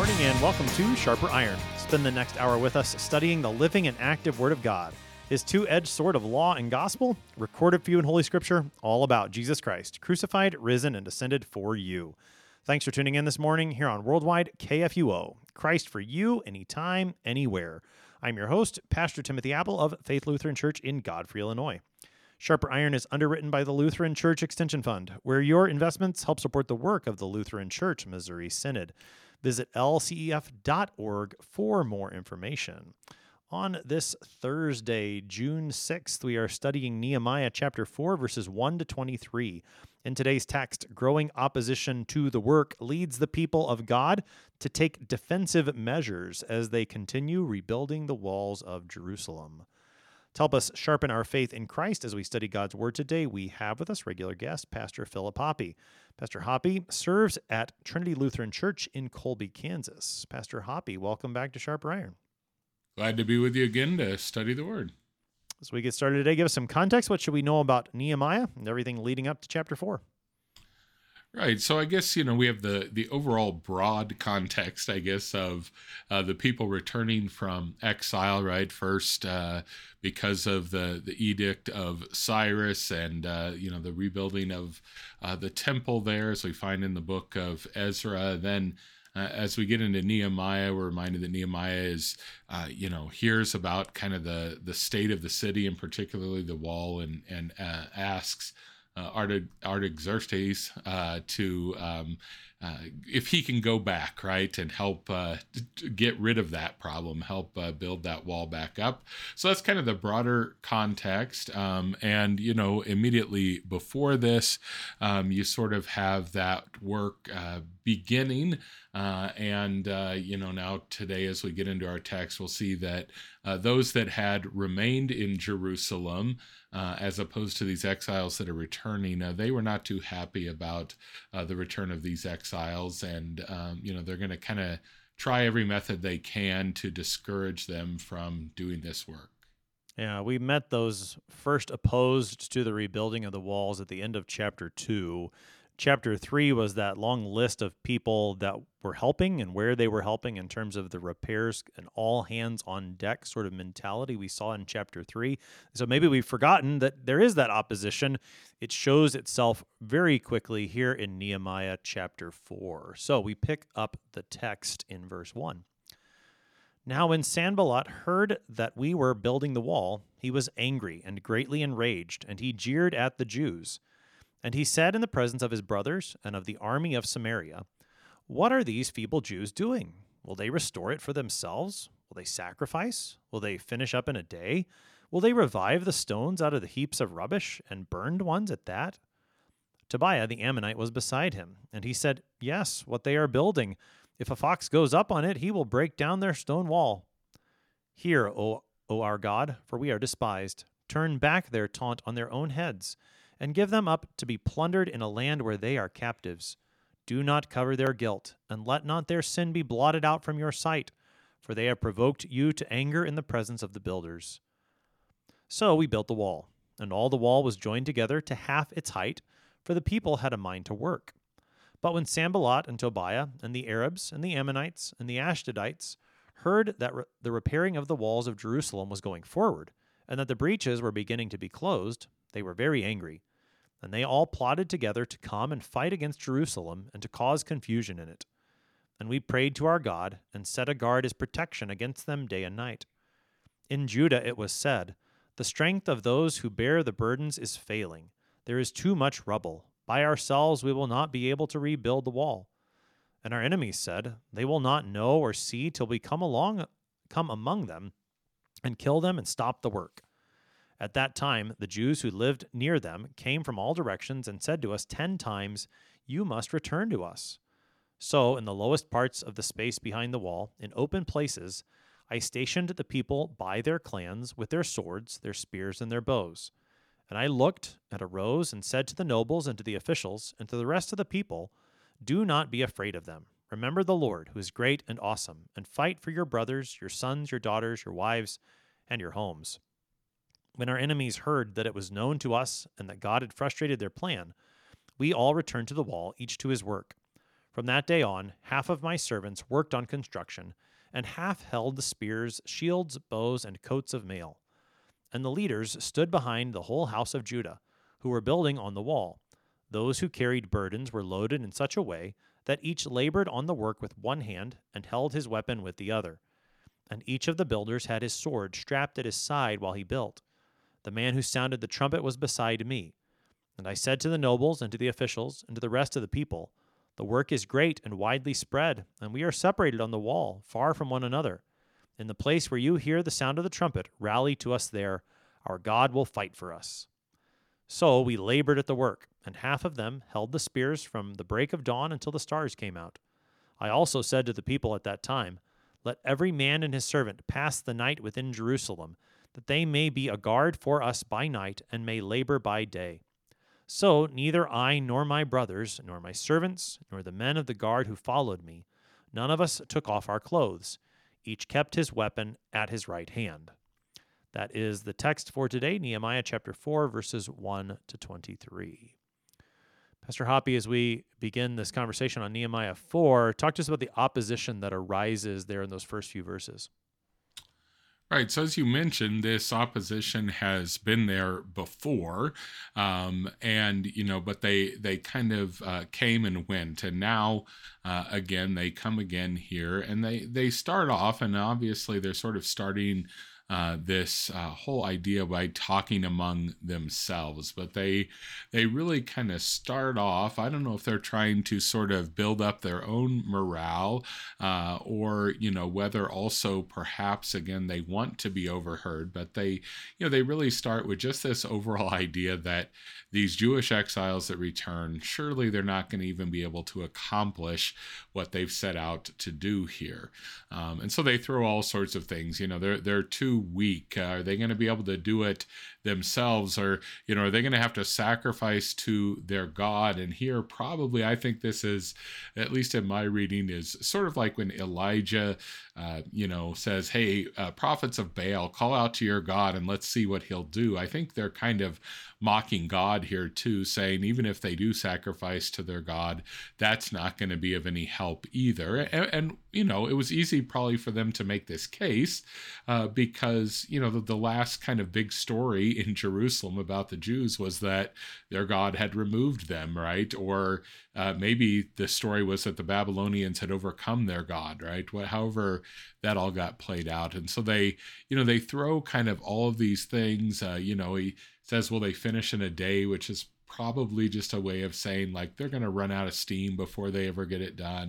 morning and welcome to Sharper Iron. Spend the next hour with us studying the living and active Word of God, His two-edged sword of law and gospel, recorded for you in Holy Scripture, all about Jesus Christ, crucified, risen, and ascended for you. Thanks for tuning in this morning here on Worldwide KFUO, Christ for you, anytime, anywhere. I'm your host, Pastor Timothy Apple of Faith Lutheran Church in Godfrey, Illinois. Sharper Iron is underwritten by the Lutheran Church Extension Fund, where your investments help support the work of the Lutheran Church Missouri Synod. Visit lcef.org for more information. On this Thursday, June 6th, we are studying Nehemiah chapter 4, verses 1 to 23. In today's text, growing opposition to the work leads the people of God to take defensive measures as they continue rebuilding the walls of Jerusalem. To help us sharpen our faith in Christ as we study God's Word today, we have with us regular guest, Pastor Philip Hoppe. Pastor Hoppe serves at Trinity Lutheran Church in Colby, Kansas. Pastor Hoppe, welcome back to Sharper Iron. Glad to be with you again to study the Word. As we get started today, give us some context. What should we know about Nehemiah and everything leading up to chapter 4? Right. So I guess, we have the overall broad context, I guess, of the people returning from exile, right? First, because of the edict of Cyrus and, the rebuilding of the temple there, as we find in the book of Ezra. Then as we get into Nehemiah, we're reminded that Nehemiah is, hears about kind of the state of the city and particularly the wall and asks Artaxerxes to if he can go back, right, and help get rid of that problem, help build that wall back up. So that's kind of the broader context. And, immediately before this, you sort of have that work beginning. Now today, as we get into our text, we'll see that those that had remained in Jerusalem, as opposed to these exiles that are returning, they were not too happy about the return of these exiles. And, they're going to kind of try every method they can to discourage them from doing this work. Yeah, we met those first opposed to the rebuilding of the walls at the end of chapter 2. Chapter 3 was that long list of people that were helping and where they were helping in terms of the repairs and all hands on deck sort of mentality we saw in chapter 3. So maybe we've forgotten that there is that opposition. It shows itself very quickly here in Nehemiah chapter 4. So we pick up the text in verse 1. Now when Sanballat heard that we were building the wall, he was angry and greatly enraged, and he jeered at the Jews. And he said in the presence of his brothers and of the army of Samaria, "What are these feeble Jews doing? Will they restore it for themselves? Will they sacrifice? Will they finish up in a day? Will they revive the stones out of the heaps of rubbish, and burned ones at that?" Tobiah the Ammonite was beside him, and he said, "Yes, what they are building. If a fox goes up on it, he will break down their stone wall. Hear, O our God, for we are despised. Turn back their taunt on their own heads, and give them up to be plundered in a land where they are captives. Do not cover their guilt, and let not their sin be blotted out from your sight, for they have provoked you to anger in the presence of the builders." So we built the wall, and all the wall was joined together to half its height, for the people had a mind to work. But when Sanballat and Tobiah and the Arabs and the Ammonites and the Ashdodites heard that the repairing of the walls of Jerusalem was going forward, and that the breaches were beginning to be closed, they were very angry, and they all plotted together to come and fight against Jerusalem and to cause confusion in it. And we prayed to our God and set a guard as protection against them day and night. In Judah it was said, "The strength of those who bear the burdens is failing. There is too much rubble. By ourselves we will not be able to rebuild the wall." And our enemies said, "They will not know or see till we come among them and kill them and stop the work." At that time, the Jews who lived near them came from all directions and said to us 10 times, "You must return to us." So, in the lowest parts of the space behind the wall, in open places, I stationed the people by their clans with their swords, their spears, and their bows. And I looked and arose and said to the nobles and to the officials and to the rest of the people, "Do not be afraid of them. Remember the Lord, who is great and awesome, and fight for your brothers, your sons, your daughters, your wives, and your homes." When our enemies heard that it was known to us and that God had frustrated their plan, we all returned to the wall, each to his work. From that day on, half of my servants worked on construction, and half held the spears, shields, bows, and coats of mail. And the leaders stood behind the whole house of Judah, who were building on the wall. Those who carried burdens were loaded in such a way that each labored on the work with one hand and held his weapon with the other. And each of the builders had his sword strapped at his side while he built. The man who sounded the trumpet was beside me. And I said to the nobles and to the officials and to the rest of the people, the work is great and widely spread, and we are separated on the wall, far from one another. In the place where you hear the sound of the trumpet, rally to us there. Our God will fight for us. So we labored at the work, and half of them held the spears from the break of dawn until the stars came out. I also said to the people at that time, let every man and his servant pass the night within Jerusalem, that they may be a guard for us by night and may labor by day. So neither I nor my brothers, nor my servants, nor the men of the guard who followed me, none of us took off our clothes. Each kept his weapon at his right hand. That is the text for today, Nehemiah chapter 4, verses 1 to 23. Pastor Hoppy, as we begin this conversation on Nehemiah 4, talk to us about the opposition that arises there in those first few verses. Right. So as you mentioned, this opposition has been there before, but they kind of came and went, and now again they come again here, and they start off, and obviously they're sort of starting this whole idea by talking among themselves, but they really kind of start off. I don't know if they're trying to sort of build up their own morale, or whether also perhaps again they want to be overheard, but they really start with just this overall idea that these Jewish exiles that return, surely they're not going to even be able to accomplish what they've set out to do here, and so they throw all sorts of things. They're too weak. Are they going to be able to do it themselves, or are they going to have to sacrifice to their God? And here probably, I think this is, at least in my reading, is sort of like when Elijah says, hey, prophets of Baal, call out to your God and let's see what he'll do. I think they're kind of mocking God here too, saying even if they do sacrifice to their God, that's not going to be of any help either. And it was easy probably for them to make this case because the last kind of big story in Jerusalem about the Jews was that their God had removed them, right? Or maybe the story was that the Babylonians had overcome their God, right? However that all got played out. And so they throw kind of all of these things. He says, will they finish in a day, which is probably just a way of saying like they're going to run out of steam before they ever get it done.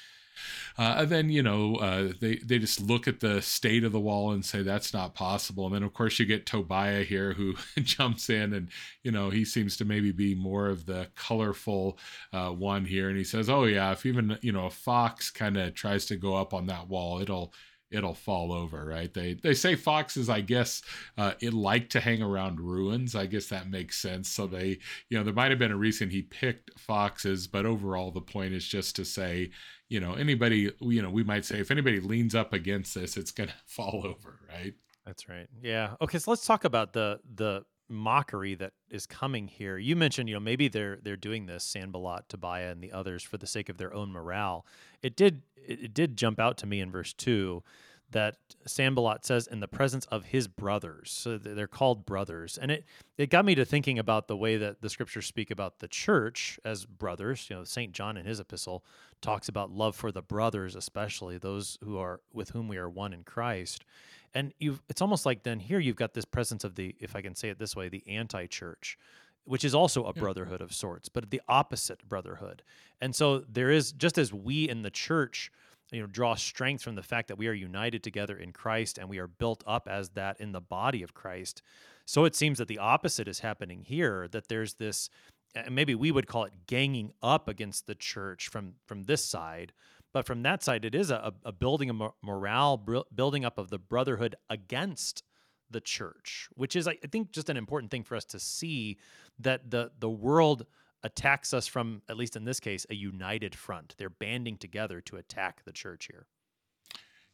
And then, they just look at the state of the wall and say that's not possible. And then, of course, you get Tobiah here who jumps in and, he seems to maybe be more of the colorful one here. And he says, oh, yeah, if even, a fox kind of tries to go up on that wall, it'll fall over, right? They say foxes, I guess, it like to hang around ruins. I guess that makes sense. So they, there might have been a reason he picked foxes, but overall the point is just to say, anybody, we might say if anybody leans up against this, it's going to fall over, right? That's right. Yeah. Okay, so let's talk about the mockery that is coming here. You mentioned, maybe they're doing this, Sanballat, Tobiah, and the others for the sake of their own morale. It did jump out to me in verse 2 that Sanballat says in the presence of his brothers. So they're called brothers. And it got me to thinking about the way that the scriptures speak about the church as brothers. St. John in his epistle talks about love for the brothers, especially those who are with whom we are one in Christ. And it's almost like then here you've got this presence of the, if I can say it this way, the anti-church, which is also a brotherhood of sorts, but the opposite brotherhood. And so there is, just as we in the church, draw strength from the fact that we are united together in Christ and we are built up as that in the body of Christ. So it seems that the opposite is happening here, that there's this, maybe we would call it ganging up against the church from this side, but from that side, it is a building of morale, building up of the brotherhood against the church, which is, I think, just an important thing for us to see, that the world attacks us from, at least in this case, a united front. They're banding together to attack the church here.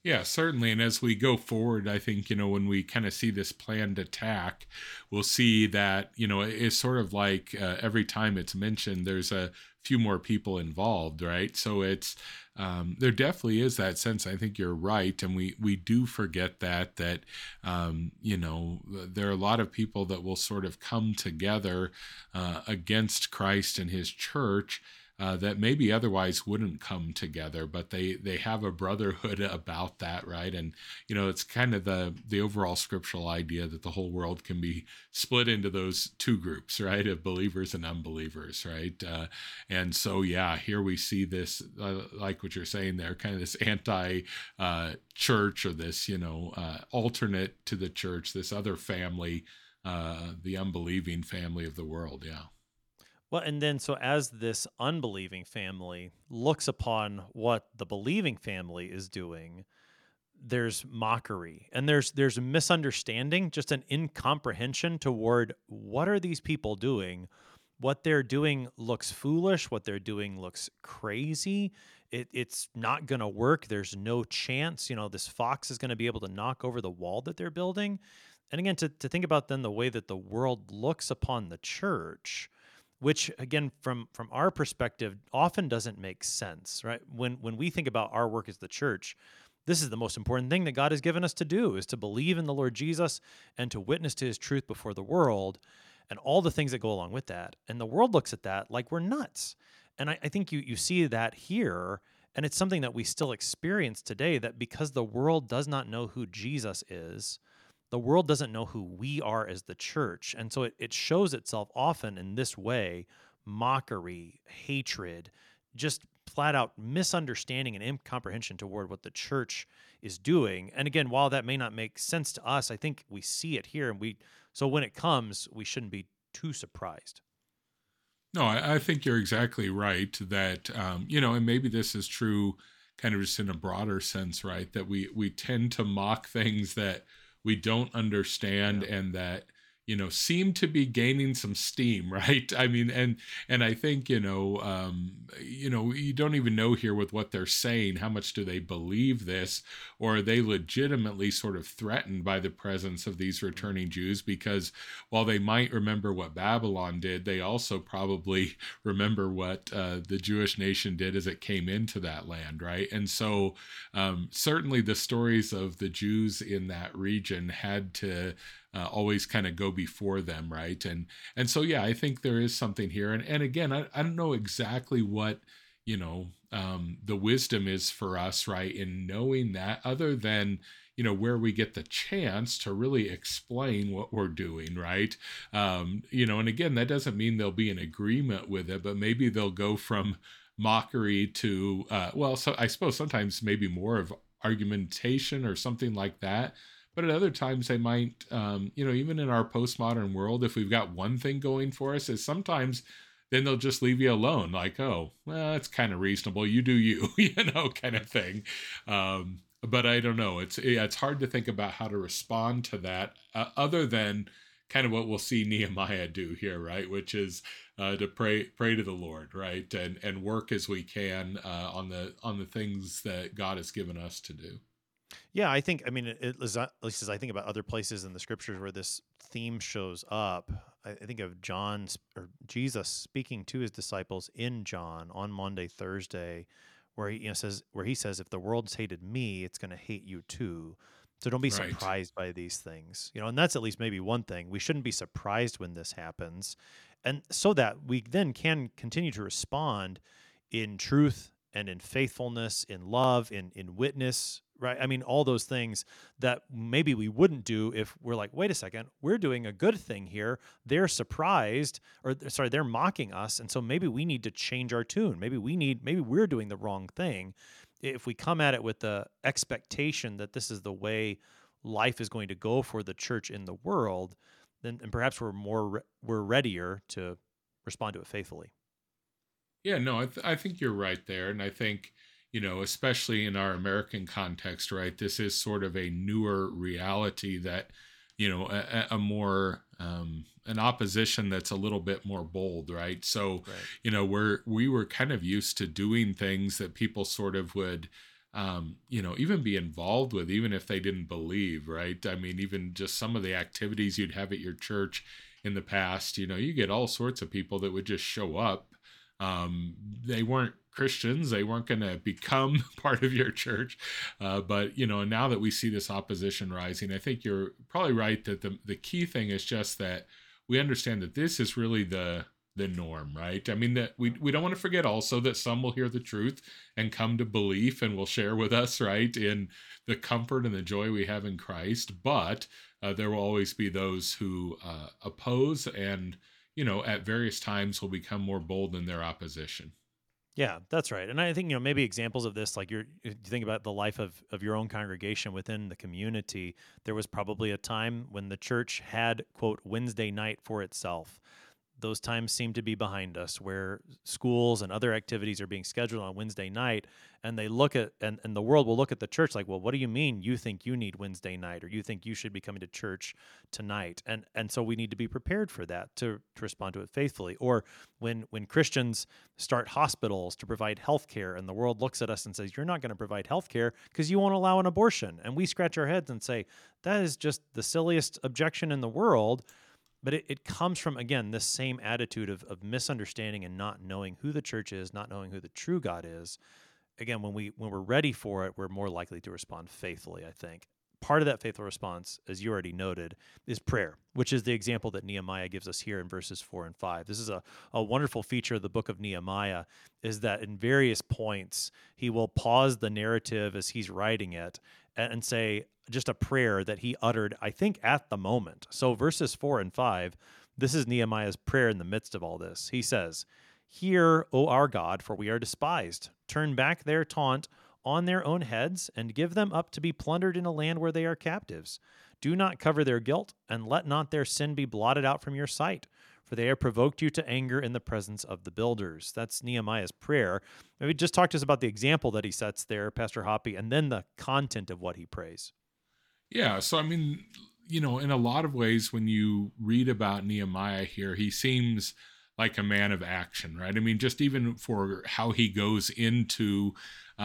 Yeah, certainly. And as we go forward, I think, when we kind of see this planned attack, we'll see that, it's sort of like every time it's mentioned, there's a few more people involved, right? So there definitely is that sense. I think you're right. And we do forget that there are a lot of people that will sort of come together against Christ and his church, that maybe otherwise wouldn't come together, but they have a brotherhood about that, right? And it's kind of the overall scriptural idea that the whole world can be split into those two groups, right, of believers and unbelievers, right? And so, yeah, here we see this, like what you're saying there, kind of this anti church, or this alternate to the church, this other family, the unbelieving family of the world. Yeah. Well, and then so as this unbelieving family looks upon what the believing family is doing, there's mockery and there's misunderstanding, just an incomprehension toward what are these people doing? What they're doing looks foolish, what they're doing looks crazy. It's not going to work. There's no chance, this fox is going to be able to knock over the wall that they're building. And again, to think about then the way that the world looks upon the church, which again from our perspective often doesn't make sense, right? When we think about our work as the church, this is the most important thing that God has given us to do, is to believe in the Lord Jesus and to witness to his truth before the world and all the things that go along with that. And the world looks at that like we're nuts. And I think you see that here, and it's something that we still experience today, that because the world does not know who Jesus is, the world doesn't know who we are as the church. And so it shows itself often in this way: mockery, hatred, just flat out misunderstanding and incomprehension toward what the church is doing. And again, while that may not make sense to us, I think we see it here, and so when it comes, we shouldn't be too surprised. No, I think you're exactly right that, and maybe this is true kind of just in a broader sense, right? That we tend to mock things that we don't understand Yeah. and that, seem to be gaining some steam, right? I mean, and I think, you don't even know here with what they're saying, how much do they believe this, or are they legitimately sort of threatened by the presence of these returning Jews? Because while they might remember what Babylon did, they also probably remember what the Jewish nation did as it came into that land, right? And so certainly the stories of the Jews in that region had to always kind of go before them, right? And so yeah, I think there is something here. And again, I don't know exactly what the wisdom is for us, right, in knowing that, other than where we get the chance to really explain what we're doing, right? And again, that doesn't mean they'll be in agreement with it, but maybe they'll go from mockery to so I suppose sometimes maybe more of argumentation or something like that. But at other times they might, even in our postmodern world, if we've got one thing going for us, is sometimes then they'll just leave you alone, like, oh, well, that's kind of reasonable, you do you, kind of thing. But I don't know, it's hard to think about how to respond to that, other than kind of what we'll see Nehemiah do here, right, which is to pray to the Lord, right, and work as we can on the things that God has given us to do. Yeah, I think, I mean, at least as I think about other places in the scriptures where this theme shows up, I think of or Jesus speaking to his disciples in John on Monday, Thursday, where he says, if the world's hated me, it's going to hate you too. So don't be Right. surprised by these things, and that's at least maybe one thing. We shouldn't be surprised when this happens. And so that we then can continue to respond in truth and in faithfulness, in love, in witness, right? I mean, all those things that maybe we wouldn't do if we're like, wait a second, we're doing a good thing here. They're surprised, or sorry, they're mocking us. And so maybe we need to change our tune. Maybe we're doing the wrong thing. If we come at it with the expectation that this is the way life is going to go for the church in the world, then and perhaps we're readier to respond to it faithfully. Yeah, no, I think you're right there. And I think, especially in our American context, right, this is sort of a newer reality that, a more, an opposition that's a little bit more bold, right? So, Right. we were kind of used to doing things that people sort of would, even be involved with, even if they didn't believe, right? I mean, even just some of the activities you'd have at your church in the past, you get all sorts of people that would just show up. They weren't Christians. They weren't going to become part of your church. But, now that we see this opposition rising, I think you're probably right that the key thing is just that we understand that this is really the norm, right? I mean, that we don't want to forget also that some will hear the truth and come to belief and will share with us, right, in the comfort and the joy we have in Christ. But there will always be those who oppose and, at various times will become more bold in their opposition. Yeah, that's right. And I think, maybe examples of this, like you think about the life of your own congregation within the community, there was probably a time when the church had, quote, Wednesday night for itself. Those times seem to be behind us, where schools and other activities are being scheduled on Wednesday night, and they look at and the world will look at the church like, well, what do you mean you think you need Wednesday night, or you think you should be coming to church tonight? And so we need to be prepared for that to respond to it faithfully. Or when Christians start hospitals to provide health care, and the world looks at us and says, you're not going to provide health care because you won't allow an abortion, and we scratch our heads and say, that is just the silliest objection in the world. But it comes from, again, this same attitude of misunderstanding and not knowing who the church is, not knowing who the true God is. Again, when we're ready for it, we're more likely to respond faithfully, I think. Part of that faithful response, as you already noted, is prayer, which is the example that Nehemiah gives us here in verses 4 and 5. This is a wonderful feature of the book of Nehemiah, is that in various points, he will pause the narrative as he's writing it and say just a prayer that he uttered, I think, at the moment. So verses 4 and 5, this is Nehemiah's prayer in the midst of all this. He says, "Hear, O our God, for we are despised. Turn back their taunt on their own heads, and give them up to be plundered in a land where they are captives. Do not cover their guilt, and let not their sin be blotted out from your sight, for they have provoked you to anger in the presence of the builders." That's Nehemiah's prayer. Maybe just talk to us about the example that he sets there, Pastor Hoppy, and then the content of what he prays. Yeah, so I mean, in a lot of ways, when you read about Nehemiah here, he seems like a man of action, right? I mean, just even for how he goes into,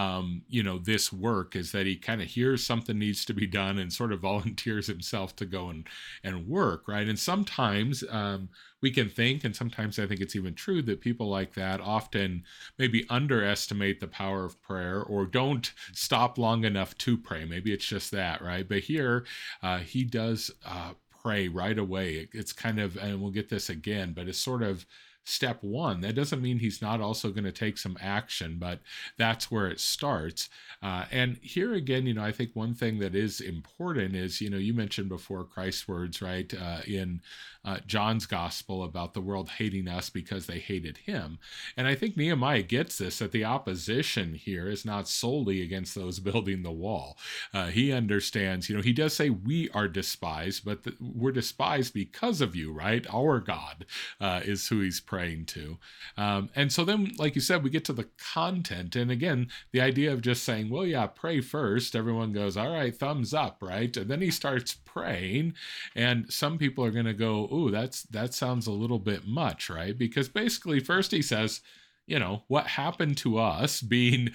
this work, is that he kind of hears something needs to be done and sort of volunteers himself to go and work, right? And sometimes we can think, and sometimes I think it's even true, that people like that often maybe underestimate the power of prayer or don't stop long enough to pray. Maybe it's just that, right? But here he does pray right away. It's kind of, and we'll get this again, but it's sort of step one. That doesn't mean he's not also going to take some action, but that's where it starts. And here again, I think one thing that is important is, you mentioned before Christ's words, right, in John's gospel about the world hating us because they hated him. And I think Nehemiah gets this, that the opposition here is not solely against those building the wall. He understands, he does say we are despised, but we're despised because of you, right? Our God is who he's praying to. And so then, like you said, we get to the content. And again, the idea of just saying, well, yeah, pray first. Everyone goes, all right, thumbs up, right? And then he starts praying. And some people are going to go, ooh, that sounds a little bit much, right? Because basically first he says, what happened to us being,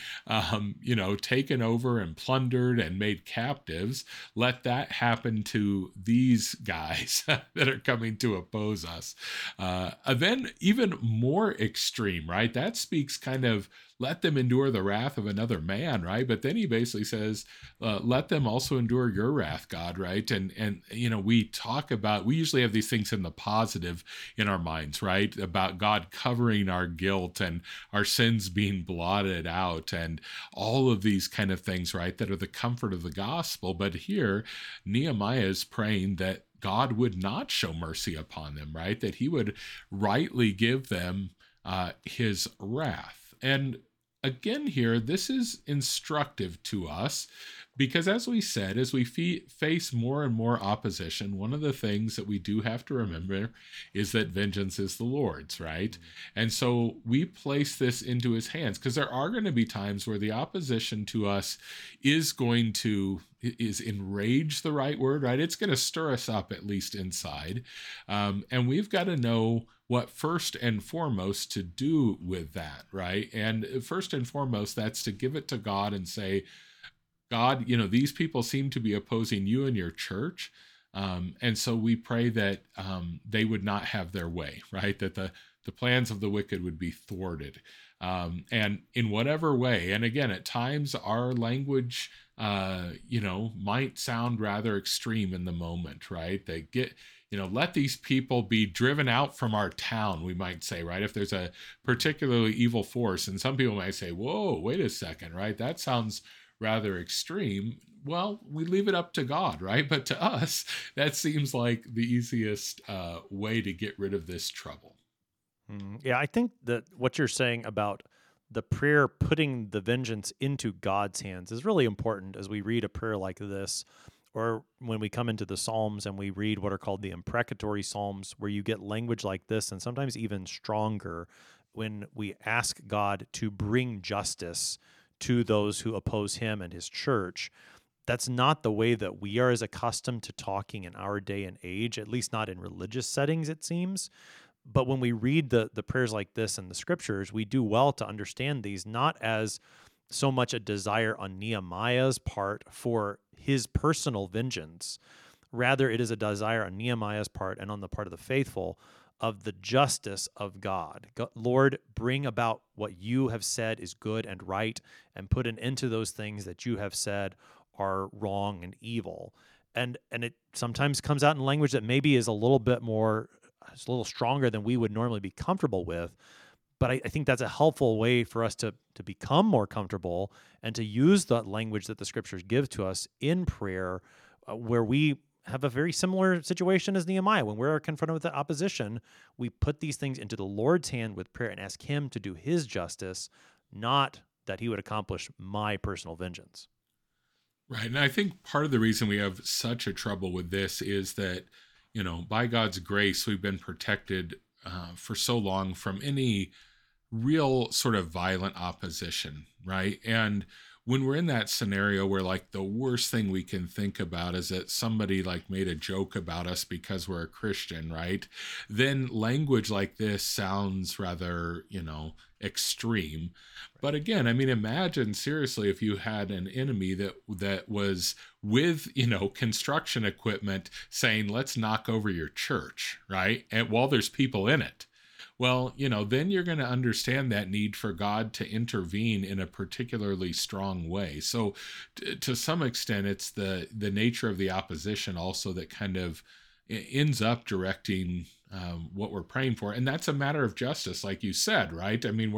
taken over and plundered and made captives, let that happen to these guys that are coming to oppose us. Then even more extreme, right? That speaks kind of, let them endure the wrath of another man, right? But then he basically says, let them also endure your wrath, God, right? And we usually have these things in the positive in our minds, right? About God covering our guilt and our sins being blotted out and all of these kind of things, right? That are the comfort of the gospel. But here, Nehemiah is praying that God would not show mercy upon them, right? That he would rightly give them his wrath. And again here, this is instructive to us because, as we said, as we face more and more opposition, one of the things that we do have to remember is that vengeance is the Lord's, right? And so we place this into his hands because there are going to be times where the opposition to us is enrage the right word, right? It's going to stir us up, at least inside. And we've got to know what first and foremost to do with that, right? And first and foremost, that's to give it to God and say, God, these people seem to be opposing you and your church. And so we pray that they would not have their way, right? That the plans of the wicked would be thwarted. And in whatever way, and again, at times our language, might sound rather extreme in the moment, right? They get, let these people be driven out from our town, we might say, right? If there's a particularly evil force, and some people might say, whoa, wait a second, right? That sounds rather extreme. Well, we leave it up to God, right? But to us, that seems like the easiest way to get rid of this trouble. Yeah, I think that what you're saying about the prayer putting the vengeance into God's hands is really important as we read a prayer like this, or when we come into the Psalms and we read what are called the imprecatory Psalms, where you get language like this and sometimes even stronger when we ask God to bring justice to those who oppose him and his church. That's not the way that we are as accustomed to talking in our day and age, at least not in religious settings, it seems. But when we read the prayers like this in the scriptures, we do well to understand these not as so much a desire on Nehemiah's part for his personal vengeance. Rather, it is a desire on Nehemiah's part and on the part of the faithful of the justice of God. Lord, bring about what you have said is good and right, and put an end to those things that you have said are wrong and evil. And it sometimes comes out in language that maybe is a little bit more, it's a little stronger than we would normally be comfortable with. But I think that's a helpful way for us to become more comfortable and to use the language that the scriptures give to us in prayer, where we have a very similar situation as Nehemiah. When we're confronted with the opposition, we put these things into the Lord's hand with prayer and ask him to do his justice, not that he would accomplish my personal vengeance. Right. And I think part of the reason we have such a trouble with this is that, by God's grace, we've been protected for so long from any real sort of violent opposition, right? And when we're in that scenario where like the worst thing we can think about is that somebody like made a joke about us because we're a Christian, right? Then language like this sounds rather, extreme. But again, I mean, imagine seriously if you had an enemy that was with, construction equipment saying, let's knock over your church, right? And while there's people in it. Well, then you're going to understand that need for God to intervene in a particularly strong way. So to some extent, it's the nature of the opposition also that kind of ends up directing what we're praying for. And that's a matter of justice, like you said, right? I mean,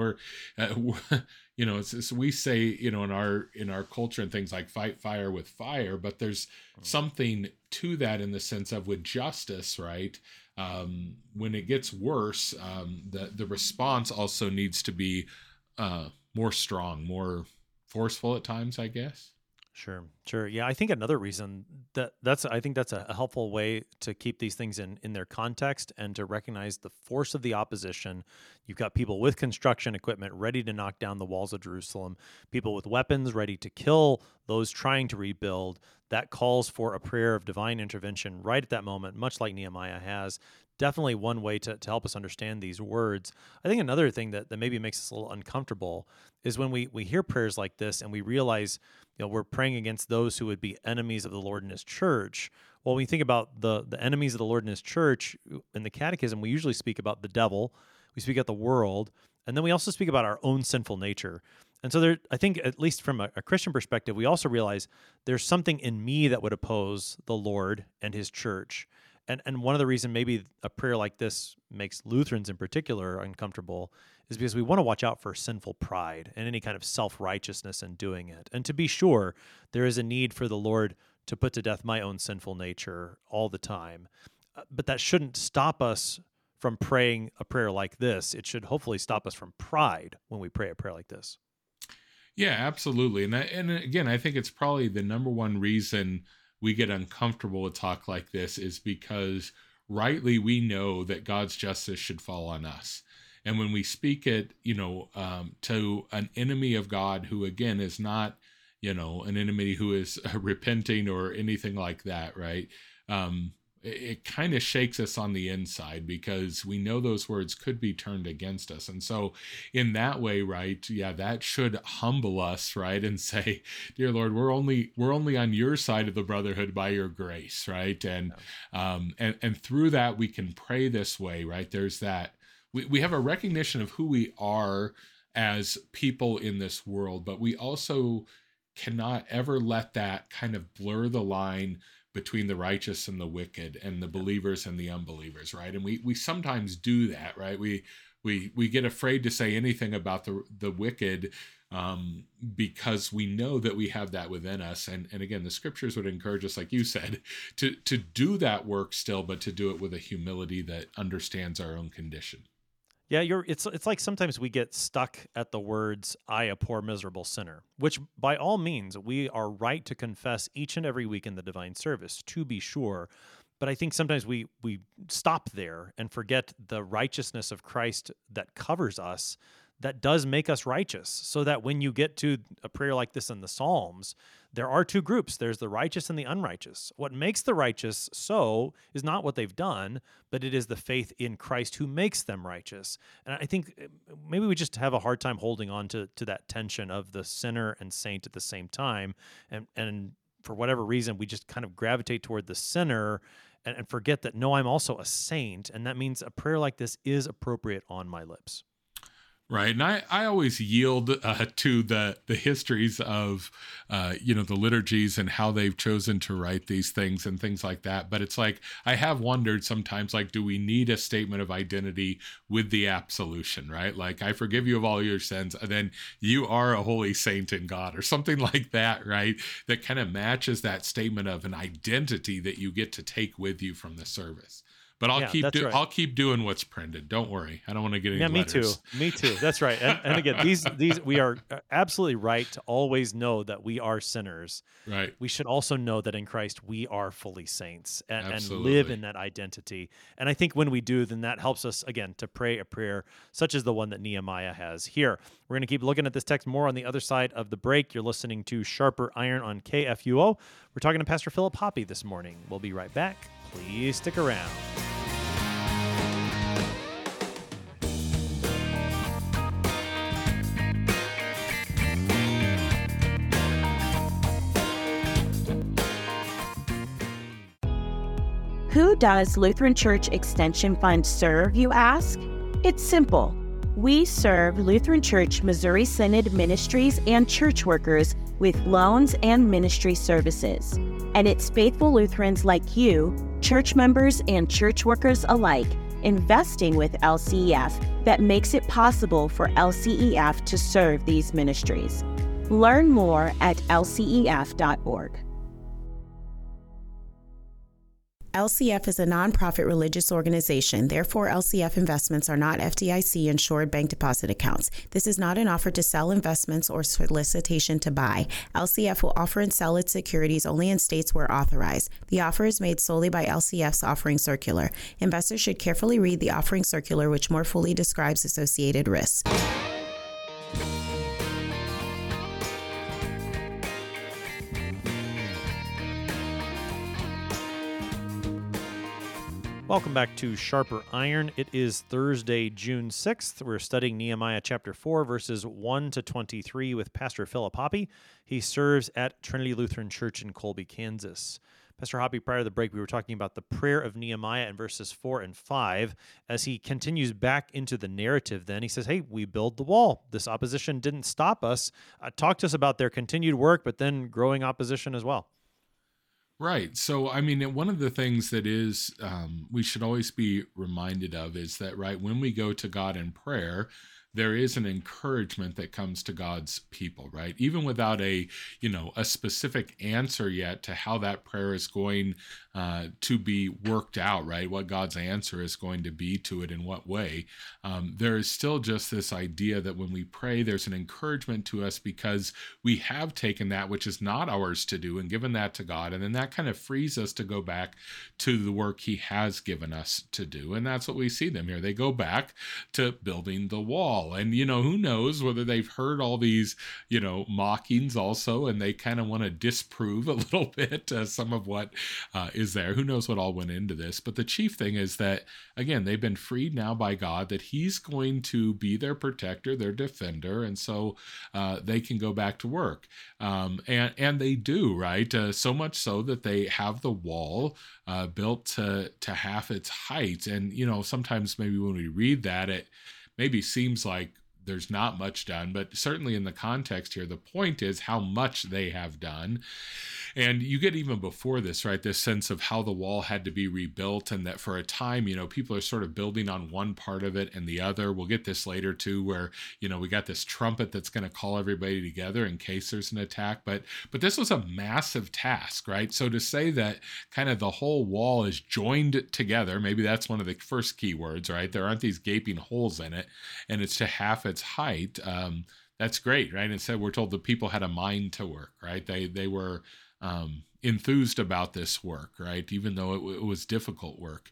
it's we say, in our culture and things like fight fire with fire, but there's something to that in the sense of with justice, right? When it gets worse, the response also needs to be more strong, more forceful at times, I guess. Sure. Yeah, I think another reason that's a helpful way to keep these things in their context and to recognize the force of the opposition. You've got people with construction equipment ready to knock down the walls of Jerusalem, people with weapons ready to kill those trying to rebuild. That calls for a prayer of divine intervention right at that moment, much like Nehemiah has. Definitely one way to help us understand these words. I think another thing that maybe makes us a little uncomfortable is when we hear prayers like this and we realize, we're praying against those who would be enemies of the Lord and his church. Well, when you think about the enemies of the Lord and his church in the catechism, we usually speak about the devil, we speak about the world, and then we also speak about our own sinful nature. And so I think, at least from a Christian perspective, we also realize there's something in me that would oppose the Lord and his church. And one of the reasons maybe a prayer like this makes Lutherans in particular uncomfortable is because we want to watch out for sinful pride and any kind of self-righteousness in doing it. And to be sure, there is a need for the Lord to put to death my own sinful nature all the time. But that shouldn't stop us from praying a prayer like this. It should hopefully stop us from pride when we pray a prayer like this. Yeah, absolutely. And again, I think it's probably the number one reason we get uncomfortable with talk like this is because rightly we know that God's justice should fall on us. And when we speak it, to an enemy of God who, again, is not, an enemy who is repenting or anything like that, right? it kind of shakes us on the inside, because we know those words could be turned against us. And so in that way, right, yeah, that should humble us, right, and say, dear Lord, we're only on your side of the brotherhood by your grace, right? And through that we can pray this way, right? There's that we have a recognition of who we are as people in this world, but we also cannot ever let that kind of blur the line between the righteous and the wicked, and the believers and the unbelievers, right? And we sometimes do that, right? We get afraid to say anything about the wicked, because we know that we have that within us. And again, the scriptures would encourage us, like you said, to do that work still, but to do it with a humility that understands our own condition. Yeah, it's like sometimes we get stuck at the words, I, a poor miserable sinner, which by all means we are right to confess each and every week in the divine service, to be sure. But I think sometimes we stop there and forget the righteousness of Christ that covers us, that does make us righteous. So that when you get to a prayer like this in the Psalms, there are two groups. There's the righteous and the unrighteous. What makes the righteous so is not what they've done, but it is the faith in Christ who makes them righteous. And I think maybe we just have a hard time holding on to that tension of the sinner and saint at the same time. And for whatever reason, we just kind of gravitate toward the sinner and forget that, no, I'm also a saint. And that means a prayer like this is appropriate on my lips. Right. And I always yield to the histories of, the liturgies and how they've chosen to write these things and things like that. But it's like, I have wondered sometimes, like, do we need a statement of identity with the absolution, right? Like, I forgive you of all your sins, and then you are a holy saint in God, or something like that, right? That kind of matches that statement of an identity that you get to take with you from the service. But I'll keep doing what's printed. Don't worry. I don't want to get any letters. Me too. That's right. And again, these we are absolutely right to always know that we are sinners. Right. We should also know that in Christ we are fully saints and live in that identity. And I think when we do, then that helps us, again, to pray a prayer such as the one that Nehemiah has here. We're going to keep looking at this text more on the other side of the break. You're listening to Sharper Iron on KFUO. We're talking to Pastor Philip Hoppe this morning. We'll be right back. Please stick around. Who does Lutheran Church Extension Fund serve, you ask? It's simple. We serve Lutheran Church Missouri Synod ministries and church workers with loans and ministry services. And it's faithful Lutherans like you, church members and church workers alike, investing with LCEF that makes it possible for LCEF to serve these ministries. Learn more at lcef.org. LCF is a nonprofit religious organization. Therefore, LCF investments are not FDIC insured bank deposit accounts. This is not an offer to sell investments or solicitation to buy. LCF will offer and sell its securities only in states where authorized. The offer is made solely by LCF's offering circular. Investors should carefully read the offering circular, which more fully describes associated risks. Welcome back to Sharper Iron. It is Thursday, June 6th. We're studying Nehemiah chapter 4, verses 1 to 23 with Pastor Philip Hoppe. He serves at Trinity Lutheran Church in Colby, Kansas. Pastor Hoppe, prior to the break, we were talking about the prayer of Nehemiah in verses 4 and 5. As he continues back into the narrative, then he says, hey, we build the wall. This opposition didn't stop us. Talk to us about their continued work, but then growing opposition as well. Right. So, I mean, one of the things that is we should always be reminded of is that, right, when we go to God in prayer, there is an encouragement that comes to God's people, right? Even without a specific answer yet to how that prayer is going to be worked out, right? What God's answer is going to be to it in what way. There is still just this idea that when we pray, there's an encouragement to us because we have taken that which is not ours to do and given that to God. And then that kind of frees us to go back to the work he has given us to do. And that's what we see them here. They go back to building the wall. wall. And, who knows whether they've heard all these, mockings also, and they kind of want to disprove a little bit some of what is there. Who knows what all went into this. But the chief thing is that, again, they've been freed now by God, that he's going to be their protector, their defender. And so they can go back to work. And they do, right? So much so that they have the wall built to half its height. And, sometimes maybe when we read that, it maybe seems like there's not much done, but certainly in the context here, the point is how much they have done. And you get even before this, right, this sense of how the wall had to be rebuilt, and that for a time, people are sort of building on one part of it and the other. We'll get this later too, where, we got this trumpet that's going to call everybody together in case there's an attack. But this was a massive task, right? So to say that kind of the whole wall is joined together, maybe that's one of the first key words, right? There aren't these gaping holes in it, and it's to half its height. That's great, right? Instead, we're told the people had a mind to work, right? They were enthused about this work, right? Even though it was difficult work.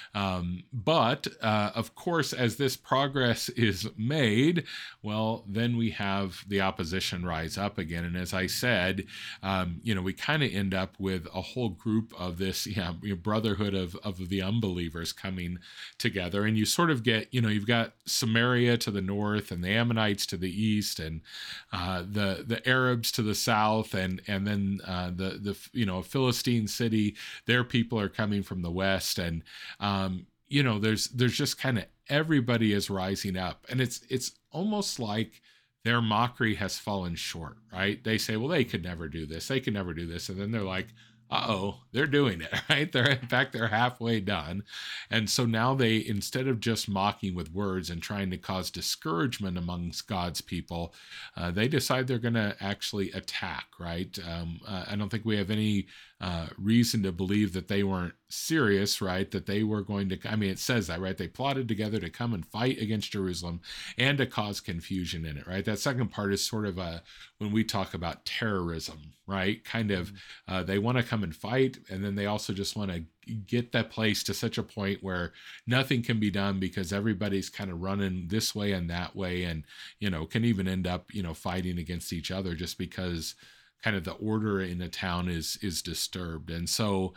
But of course, as this progress is made, well, then we have the opposition rise up again. And as I said, we kind of end up with a whole group of this brotherhood of the unbelievers coming together. And you sort of get, you've got Samaria to the north and the Ammonites to the east, and the Arabs to the south, and then the Philistine city, their people are coming from the west. And there's just kind of everybody is rising up, and it's almost like their mockery has fallen short, right? They say, well, they could never do this, and then they're like, they're doing it, right? They're halfway done. And so now they, instead of just mocking with words and trying to cause discouragement amongst God's people, they decide they're going to actually attack, right? I don't think we have any reason to believe that they weren't serious, right? That they were going to, it says that, right? They plotted together to come and fight against Jerusalem and to cause confusion in it, right? That second part is sort of when we talk about terrorism, right? Kind of, they want to come and fight, and then they also just want to get that place to such a point where nothing can be done because everybody's kind of running this way and that way, and, can even end up, fighting against each other just because kind of the order in a town is disturbed. And so,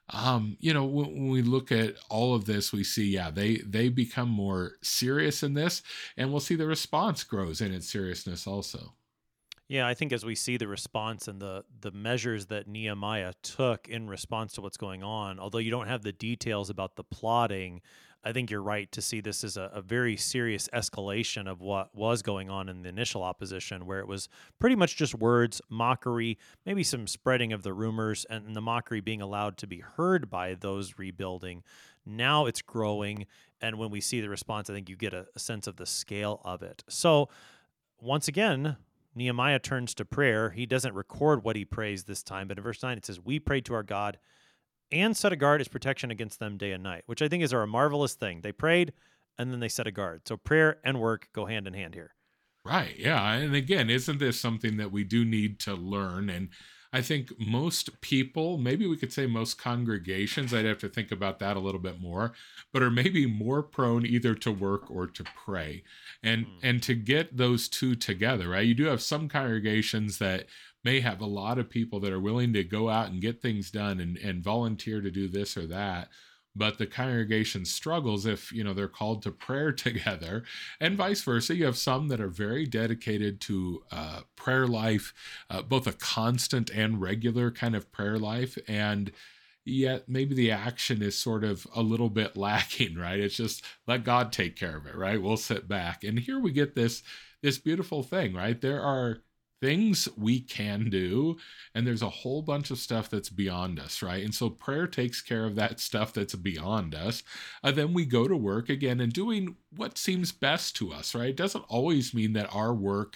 when we look at all of this, we see, they become more serious in this, and we'll see the response grows in its seriousness also. Yeah, I think as we see the response and the measures that Nehemiah took in response to what's going on, although you don't have the details about the plotting, I think you're right to see this as a very serious escalation of what was going on in the initial opposition, where it was pretty much just words, mockery, maybe some spreading of the rumors, and the mockery being allowed to be heard by those rebuilding. Now it's growing, and when we see the response, I think you get a sense of the scale of it. So once again, Nehemiah turns to prayer. He doesn't record what he prays this time, but in verse 9 it says, "We prayed to our God and set a guard as protection against them day and night," which I think is a marvelous thing. They prayed, and then they set a guard. So prayer and work go hand in hand here. Right, yeah. And again, isn't this something that we do need to learn? And I think most people, maybe we could say most congregations, I'd have to think about that a little bit more, but are maybe more prone either to work or to pray. And to get those two together, right? You do have some congregations that may have a lot of people that are willing to go out and get things done and volunteer to do this or that. But the congregation struggles if, they're called to prayer together, and vice versa. You have some that are very dedicated to prayer life, both a constant and regular kind of prayer life, and yet maybe the action is sort of a little bit lacking, right? It's just let God take care of it, right? We'll sit back. And here we get this beautiful thing, right? There are things we can do, and there's a whole bunch of stuff that's beyond us, right? And so prayer takes care of that stuff that's beyond us. Then we go to work again and doing what seems best to us, right? It doesn't always mean that our work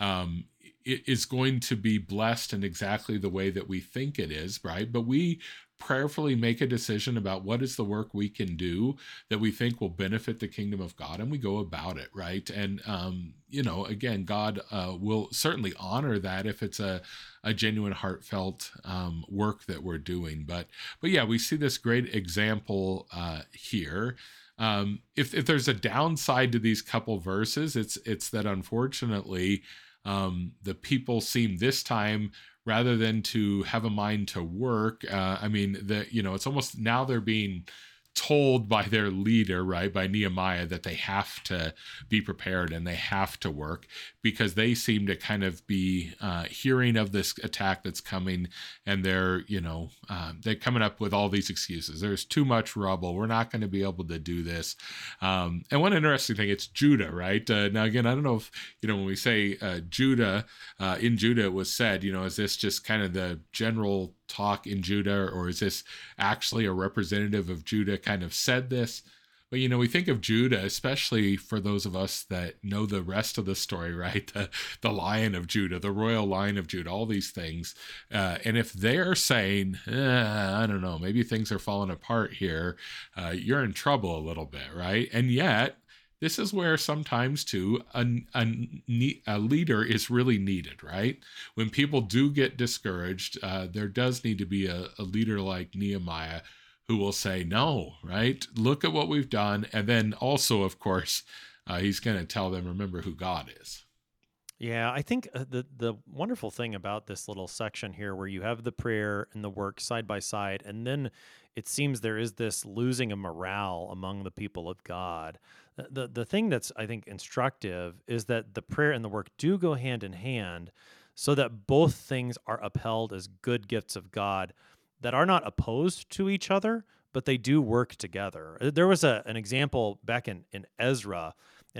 is going to be blessed in exactly the way that we think it is, right? But we prayerfully make a decision about what is the work we can do that we think will benefit the kingdom of God, and we go about it, right? And again, God will certainly honor that if it's a genuine, heartfelt work that we're doing. But yeah, we see this great example here. If there's a downside to these couple verses, it's that unfortunately the people seem this time, rather than to have a mind to work, it's almost now they're being told by their leader, right, by Nehemiah, that they have to be prepared and they have to work, because they seem to kind of be hearing of this attack that's coming, and they're coming up with all these excuses. There's too much rubble. We're not going to be able to do this. And one interesting thing, it's Judah, right? Now, again, I don't know if, when we say Judah, in Judah it was said, is this just kind of the general talk in Judah, or is this actually a representative of Judah kind of said this? But, we think of Judah, especially for those of us that know the rest of the story, right? The Lion of Judah, the royal line of Judah, all these things. And if they're saying, I don't know, maybe things are falling apart here, you're in trouble a little bit, right? And yet, this is where sometimes, too, a leader is really needed, right? When people do get discouraged, there does need to be a leader like Nehemiah who will say, no, right? Look at what we've done. And then also, of course, he's going to tell them, remember who God is. Yeah, I think the wonderful thing about this little section here, where you have the prayer and the work side by side, and then it seems there is this losing of morale among the people of God. The thing that's, I think, instructive is that the prayer and the work do go hand in hand, so that both things are upheld as good gifts of God that are not opposed to each other, but they do work together. There was an example back in Ezra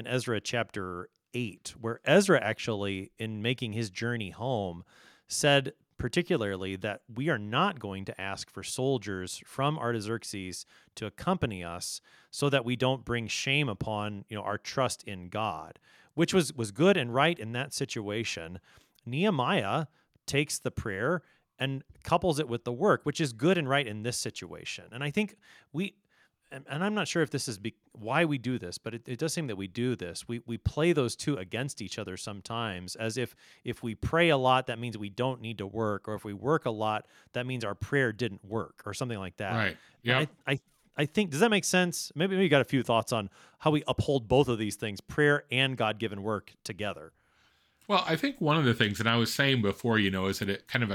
chapter 8, where Ezra actually, in making his journey home, said particularly that we are not going to ask for soldiers from Artaxerxes to accompany us, so that we don't bring shame upon our trust in God, which was good and right in that situation. Nehemiah takes the prayer and couples it with the work, which is good and right in this situation. And I think and I'm not sure if this is why we do this, but it does seem that we do this. We play those two against each other sometimes, as if we pray a lot, that means we don't need to work, or if we work a lot, that means our prayer didn't work, or something like that. Right. Yeah. I think, does that make sense? Maybe you got a few thoughts on how we uphold both of these things, prayer and God-given work, together. Well, I think one of the things, and I was saying before, is that it kind of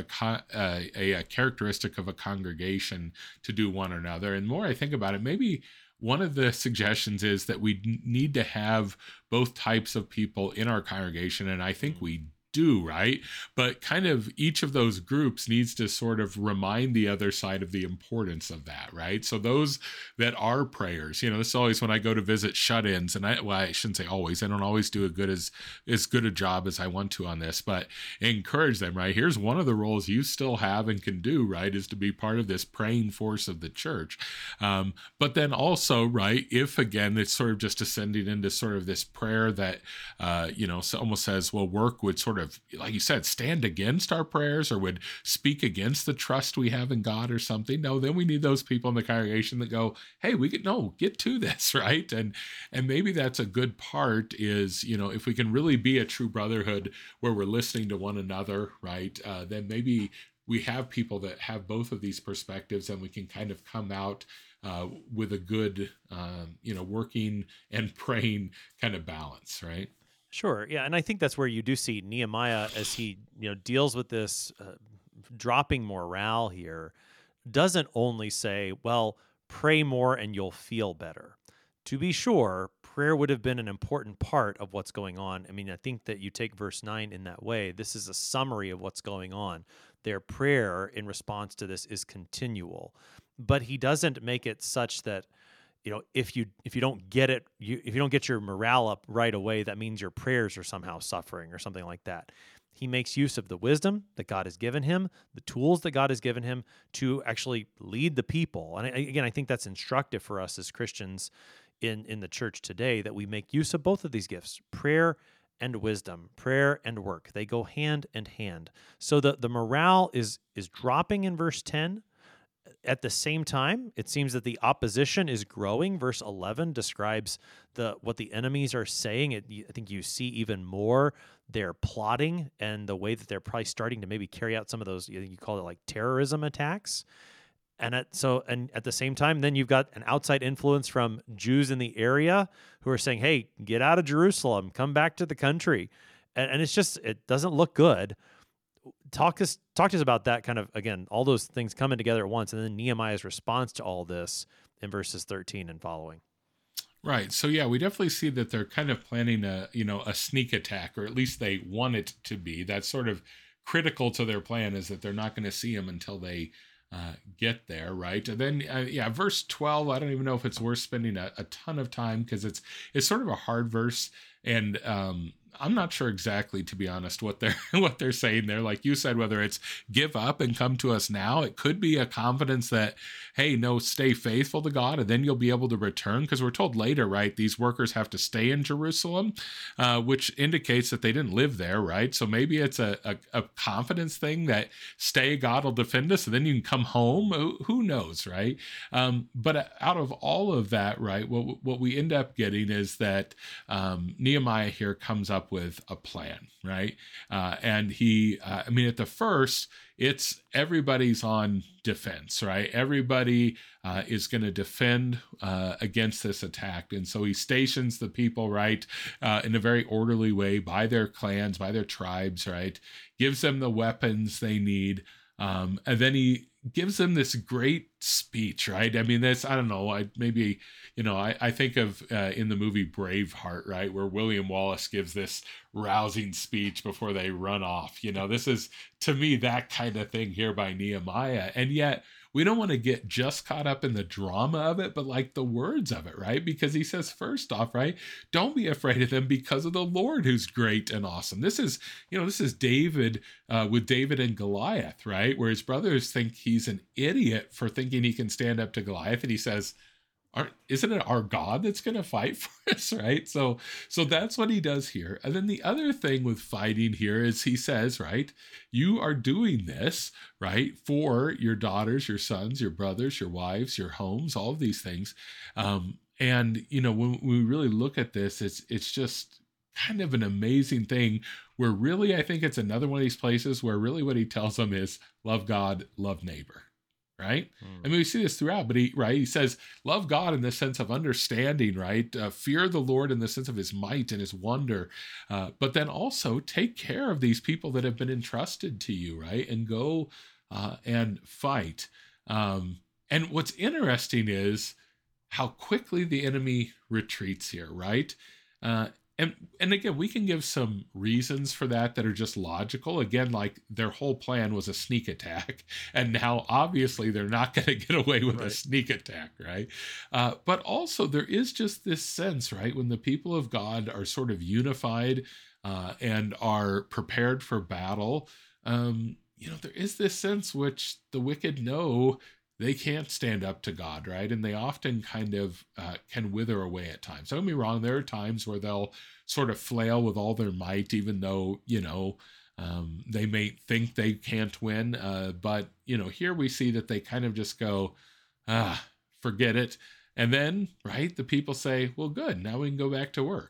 a characteristic of a congregation to do one or another. And more I think about it, maybe one of the suggestions is that we need to have both types of people in our congregation, and I think we do, right? But kind of each of those groups needs to sort of remind the other side of the importance of that, right? So those that are prayers, this is always when I go to visit shut-ins, and I shouldn't say always, I don't always do as good a job as I want to on this, but encourage them, right? Here's one of the roles you still have and can do, right, is to be part of this praying force of the church. But then also, right, if again, it's sort of just ascending into sort of this prayer that, almost says, well, work would sort of, like you said, stand against our prayers, or would speak against the trust we have in God or something. No, then we need those people in the congregation that go, hey, get to this, right? And maybe that's a good part is, if we can really be a true brotherhood where we're listening to one another, right? Then maybe we have people that have both of these perspectives, and we can kind of come out with a good, working and praying kind of balance, right? Sure. Yeah. And I think that's where you do see Nehemiah, as he, deals with this dropping morale here, doesn't only say, well, pray more and you'll feel better. To be sure, prayer would have been an important part of what's going on. I mean, I think that you take verse 9 in that way. This is a summary of what's going on. Their prayer in response to this is continual, but he doesn't make it such that, if you don't get it, if you don't get your morale up right away, that means your prayers are somehow suffering or something like that. He makes use of the wisdom that God has given him, the tools that God has given him to actually lead the people. And again, I think that's instructive for us as Christians in the church today, that we make use of both of these gifts, prayer and wisdom, prayer and work. They go hand in hand. So the morale is dropping in verse 10, At the same time, it seems that the opposition is growing. Verse 11 describes what the enemies are saying. I think you see even more their plotting and the way that they're probably starting to maybe carry out some of those, you call it like terrorism attacks. And at the same time, then you've got an outside influence from Jews in the area who are saying, hey, get out of Jerusalem, come back to the country. And it's just, it doesn't look good. Talk to us about that kind of, again, all those things coming together at once, and then Nehemiah's response to all this in verses 13 and following. Right. So yeah, we definitely see that they're kind of planning a sneak attack, or at least they want it to be. That's sort of critical to their plan, is that they're not going to see him until they get there, right? And then verse 12, I don't even know if it's worth spending a ton of time, because it's sort of a hard verse, and I'm not sure exactly, to be honest, what they're saying there. Like you said, whether it's give up and come to us now, it could be a confidence that, hey, no, stay faithful to God, and then you'll be able to return. Because we're told later, right, these workers have to stay in Jerusalem, which indicates that they didn't live there, right? So maybe it's a confidence thing that stay, God will defend us, and then you can come home. Who knows, right? But out of all of that, right, what we end up getting is that Nehemiah here comes up with a plan, right? And he, at the first, it's everybody's on defense, right? Everybody is going to defend against this attack. And so he stations the people, right, in a very orderly way by their clans, by their tribes, right? Gives them the weapons they need. And then he gives them this great speech, right? I mean, I don't know, I think of in the movie Braveheart, right, where William Wallace gives this rousing speech before they run off. This is, to me, that kind of thing here by Nehemiah. And yet we don't want to get just caught up in the drama of it, but like the words of it, right? Because he says, first off, right, don't be afraid of them because of the Lord who's great and awesome. This is David with David and Goliath, right? Where his brothers think he's an idiot for thinking he can stand up to Goliath. And he says, isn't it our God that's going to fight for us, right? So that's what he does here. And then the other thing with fighting here is he says, right, you are doing this, right, for your daughters, your sons, your brothers, your wives, your homes, all of these things. And, when we really look at this, it's just kind of an amazing thing where really, I think it's another one of these places where really what he tells them is love God, love neighbor. Right? We see this throughout, but he says, love God in the sense of understanding, right? Fear the Lord in the sense of his might and his wonder. But then also take care of these people that have been entrusted to you, right? And go and fight. And what's interesting is how quickly the enemy retreats here, right? And again, we can give some reasons for that are just logical. Again, like their whole plan was a sneak attack, and now obviously they're not going to get away with a sneak attack, right? But also there is just this sense, right, when the people of God are sort of unified and are prepared for battle, there is this sense which the wicked know they can't stand up to God, right? And they often kind of can wither away at times. Don't get me wrong, there are times where they'll sort of flail with all their might, even though, they may think they can't win. But, here we see that they kind of just go, forget it. And then, right, the people say, well, good, now we can go back to work.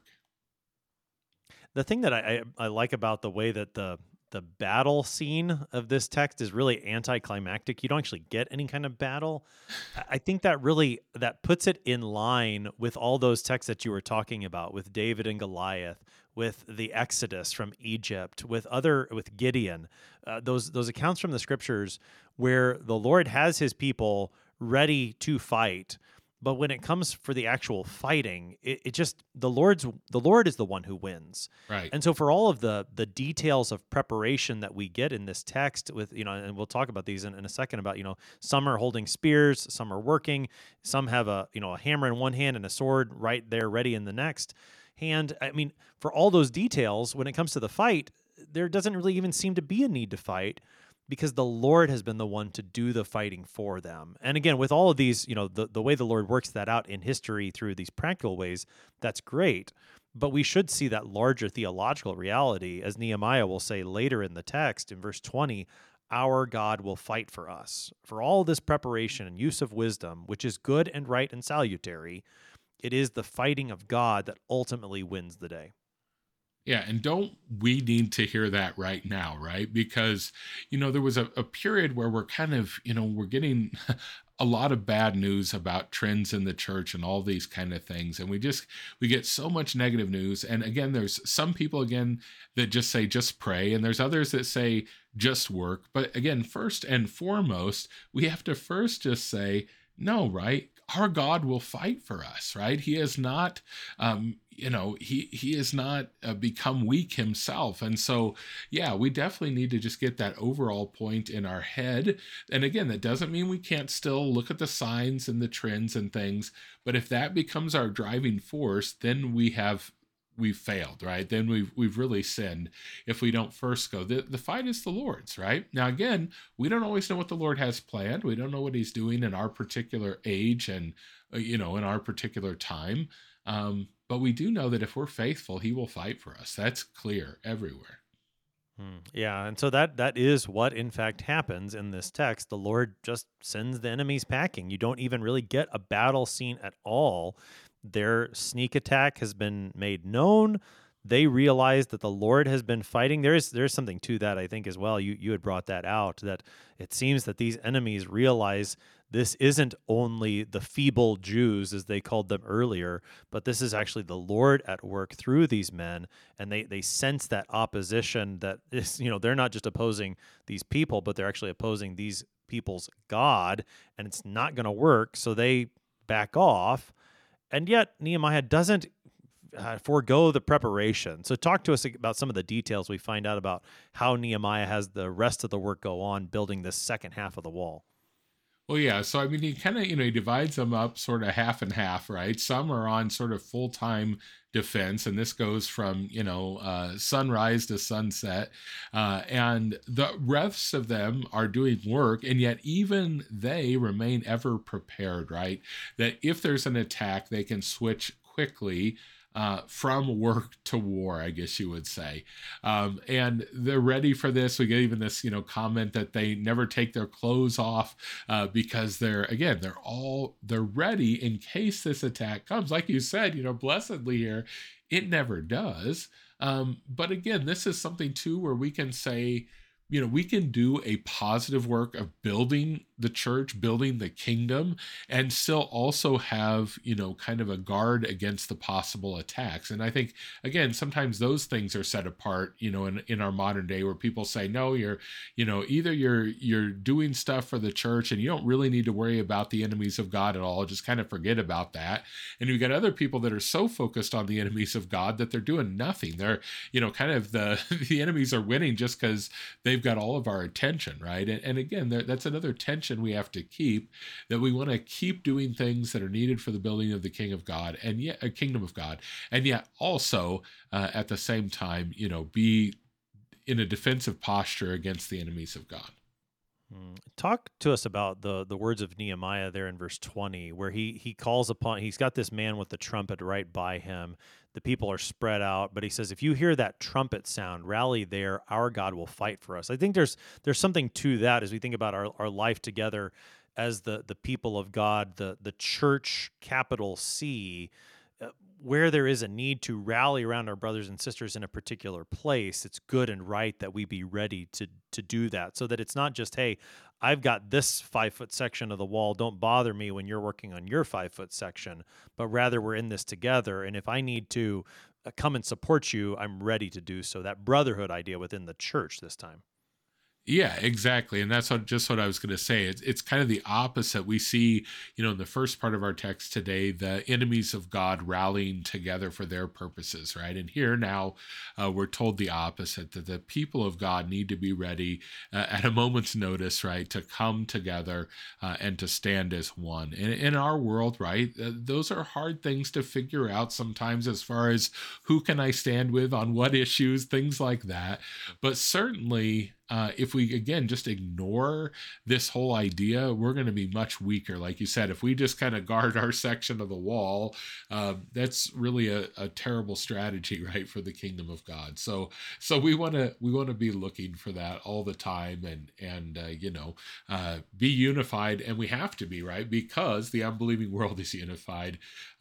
The thing that I like about the way that the battle scene of this text is really anticlimactic. You don't actually get any kind of battle. I think that puts it in line with all those texts that you were talking about, with David and Goliath, with the Exodus from Egypt, with Gideon, those accounts from the scriptures where the Lord has his people ready to fight. But when it comes for the actual fighting, the Lord is the one who wins. Right. And so for all of the details of preparation that we get in this text with, and we'll talk about these in a second about, some are holding spears, some are working, some have a hammer in one hand and a sword right there ready in the next hand. For all those details, when it comes to the fight, there doesn't really even seem to be a need to fight, because the Lord has been the one to do the fighting for them. And again, with all of these, the way the Lord works that out in history through these practical ways, that's great. But we should see that larger theological reality, as Nehemiah will say later in the text in verse 20, our God will fight for us. For all this preparation and use of wisdom, which is good and right and salutary, it is the fighting of God that ultimately wins the day. Yeah, and don't we need to hear that right now, right? Because, there was a period where we're kind of, we're getting a lot of bad news about trends in the church and all these kind of things. And we get so much negative news. And again, there's some people, again, that just say, just pray. And there's others that say, just work. But again, first and foremost, we have to first just say, no, right? Our God will fight for us, right? He is not, he has not become weak himself. And so, yeah, we definitely need to just get that overall point in our head. And again, that doesn't mean we can't still look at the signs and the trends and things. But if that becomes our driving force, then we've failed, right? Then we've really sinned if we don't first go. The fight is the Lord's, right? Now, again, we don't always know what the Lord has planned. We don't know what he's doing in our particular age and, in our particular time. But we do know that if we're faithful, he will fight for us. That's clear everywhere. Yeah, and so that is what in fact happens in this text. The Lord just sends the enemies packing. You don't even really get a battle scene at all. Their sneak attack has been made known. They realize that the Lord has been fighting. There's something to that, I think, as well. You had brought that out, that it seems that these enemies realize this isn't only the feeble Jews, as they called them earlier, but this is actually the Lord at work through these men, and they sense that opposition that is, they're not just opposing these people, but they're actually opposing these people's God, and it's not going to work, so they back off. And yet Nehemiah doesn't forego the preparation. So talk to us about some of the details we find out about how Nehemiah has the rest of the work go on building this second half of the wall. Well, yeah. So, I mean, he kind of, he divides them up sort of half and half, right? Some are on sort of full-time defense, and this goes from, sunrise to sunset. And the rest of them are doing work, and yet even they remain ever prepared, right? That if there's an attack, they can switch quickly from work to war, I guess you would say. And they're ready for this. We get even this, comment that they never take their clothes off because they're ready in case this attack comes. Like you said, blessedly here, it never does. But again, this is something too where we can say, we can do a positive work of building the church, building the kingdom, and still also have, kind of a guard against the possible attacks. And I think, again, sometimes those things are set apart, in our modern day where people say, no, either you're doing stuff for the church and you don't really need to worry about the enemies of God at all. Just kind of forget about that. And you've got other people that are so focused on the enemies of God that they're doing nothing. They're, kind of the enemies are winning just because they've got all of our attention, right? And again, that's another tension we have to keep, that we want to keep doing things that are needed for the building of the kingdom of God, and yet a kingdom of God, and yet also at the same time, be in a defensive posture against the enemies of God. Talk to us about the words of Nehemiah there in verse 20, where he calls upon, he's got this man with the trumpet right by him. The people are spread out, but he says, if you hear that trumpet sound, rally there, our God will fight for us. I think there's something to that as we think about our life together as the people of God, the church, capital C, where there is a need to rally around our brothers and sisters in a particular place. It's good and right that we be ready to do that, so that it's not just, hey, I've got this 5-foot section of the wall, don't bother me when you're working on your 5-foot section, but rather we're in this together. And if I need to come and support you, I'm ready to do so. That brotherhood idea within the church this time. Yeah, exactly. And that's just what I was going to say. It's kind of the opposite. We see, in the first part of our text today, the enemies of God rallying together for their purposes, right? And here now we're told the opposite, that the people of God need to be ready at a moment's notice, right, to come together and to stand as one. And in our world, right, those are hard things to figure out sometimes, as far as who can I stand with on what issues, things like that. But certainly, if we, again, just ignore this whole idea, we're going to be much weaker. Like you said, if we just kind of guard our section of the wall, that's really a terrible strategy, right, for the kingdom of God. So we want to be looking for that all the time, and be unified, and we have to be, right, because the unbelieving world is unified,